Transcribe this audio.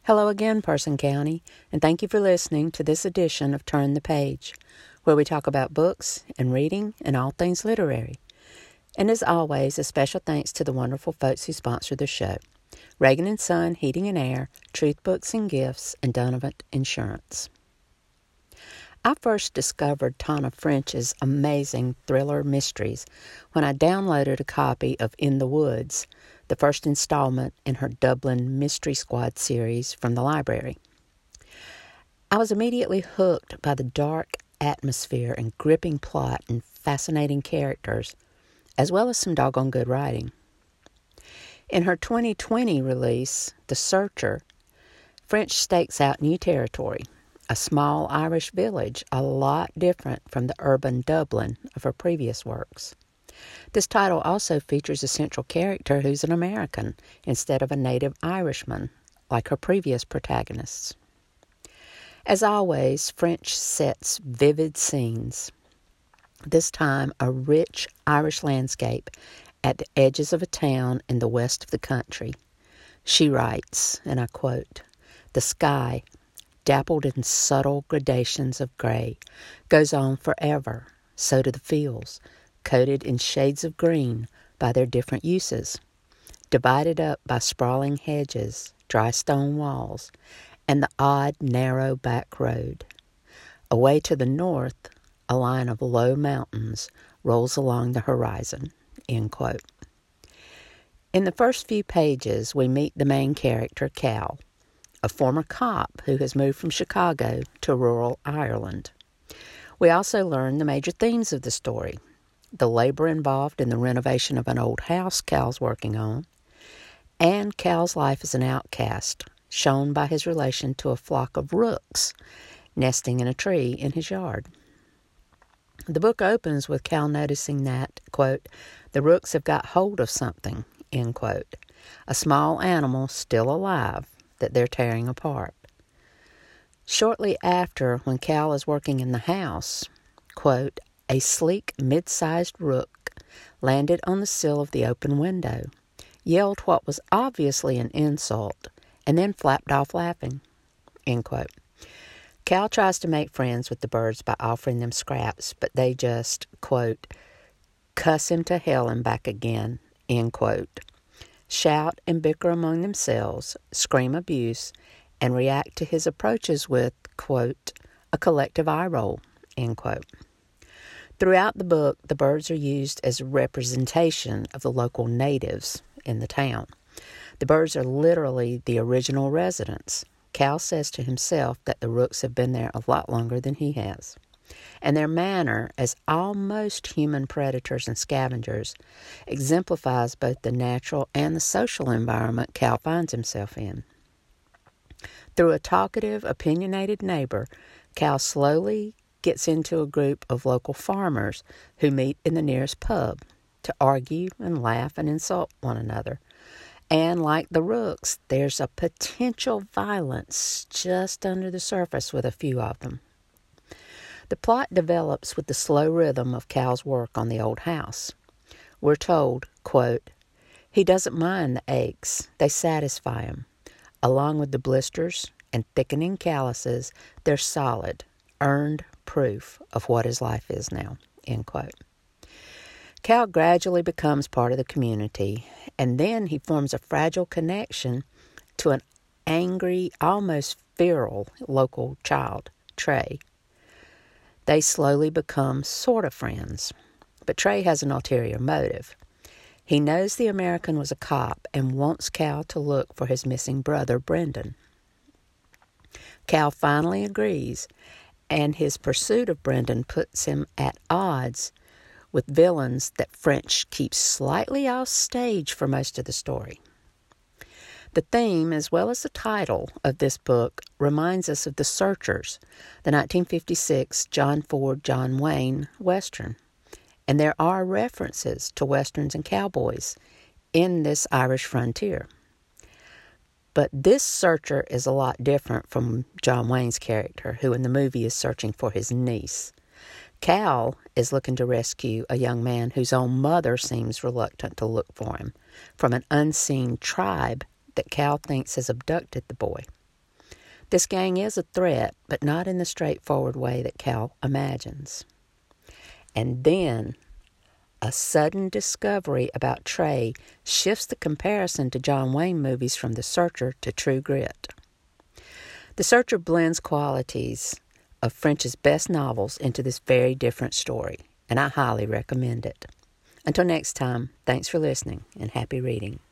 Hello again, Person County, and thank you for listening to this edition of Turn the Page, where we talk about books and reading and all things literary. And as always, a special thanks to the wonderful folks who sponsor the show. Reagan & Son Heating and Air, Truth Books and Gifts, and Donovan Insurance. I first discovered Tana French's amazing thriller mysteries when I downloaded a copy of In the Woods, the first installment in her Dublin Mystery Squad series from the library. I was immediately hooked by the dark atmosphere and gripping plot and fascinating characters, as well as some doggone good writing. In her 2020 release, The Searcher, French stakes out new territory, a small Irish village a lot different from the urban Dublin of her previous works. This title also features a central character who's an American instead of a native Irishman, like her previous protagonists. As always, French sets vivid scenes, this time a rich Irish landscape at the edges of a town in the west of the country. She writes, and I quote, "The sky, dappled in subtle gradations of gray, goes on forever, so do the fields, coated in shades of green by their different uses, divided up by sprawling hedges, dry stone walls, and the odd, narrow back road. Away to the north, a line of low mountains rolls along the horizon." End quote. In the first few pages, we meet the main character, Cal, a former cop who has moved from Chicago to rural Ireland. We also learn the major themes of the story: the labor involved in the renovation of an old house Cal's working on, and Cal's life as an outcast, shown by his relation to a flock of rooks nesting in a tree in his yard. The book opens with Cal noticing that, quote, "the rooks have got hold of something," end quote, a small animal still alive that they're tearing apart. Shortly after, when Cal is working in the house, quote, "a sleek, mid-sized rook landed on the sill of the open window, yelled what was obviously an insult, and then flapped off laughing," end quote. Cal tries to make friends with the birds by offering them scraps, but they just, quote, "cuss him to hell and back again," end quote, shout and bicker among themselves, scream abuse, and react to his approaches with, quote, "a collective eye roll," end quote. Throughout the book, the birds are used as a representation of the local natives in the town. The birds are literally the original residents. Cal says to himself that the rooks have been there a lot longer than he has, and their manner as almost human predators and scavengers exemplifies both the natural and the social environment Cal finds himself in. Through a talkative, opinionated neighbor, Cal slowly gets into a group of local farmers who meet in the nearest pub to argue and laugh and insult one another. And like the rooks, there's a potential violence just under the surface with a few of them. The plot develops with the slow rhythm of Cal's work on the old house. We're told, quote, "he doesn't mind the aches, they satisfy him. Along with the blisters and thickening calluses, they're solid, earned proof of what his life is now," end quote. Cal gradually becomes part of the community, and then he forms a fragile connection to an angry, almost feral local child, Trey. They slowly become sort of friends, but Trey has an ulterior motive. He knows the American was a cop and wants Cal to look for his missing brother, Brendan. Cal finally agrees, and his pursuit of Brendan puts him at odds with villains that French keeps slightly off stage for most of the story. The theme, as well as the title of this book, reminds us of The Searchers, the 1956 John Ford, John Wayne Western. And there are references to Westerns and cowboys in this Irish frontier. But this searcher is a lot different from John Wayne's character, who in the movie is searching for his niece. Cal is looking to rescue a young man whose own mother seems reluctant to look for him from an unseen tribe that Cal thinks has abducted the boy. This gang is a threat, but not in the straightforward way that Cal imagines. And then a sudden discovery about Trey shifts the comparison to John Wayne movies from The Searcher to True Grit. The Searcher blends qualities of French's best novels into this very different story, and I highly recommend it. Until next time, thanks for listening and happy reading.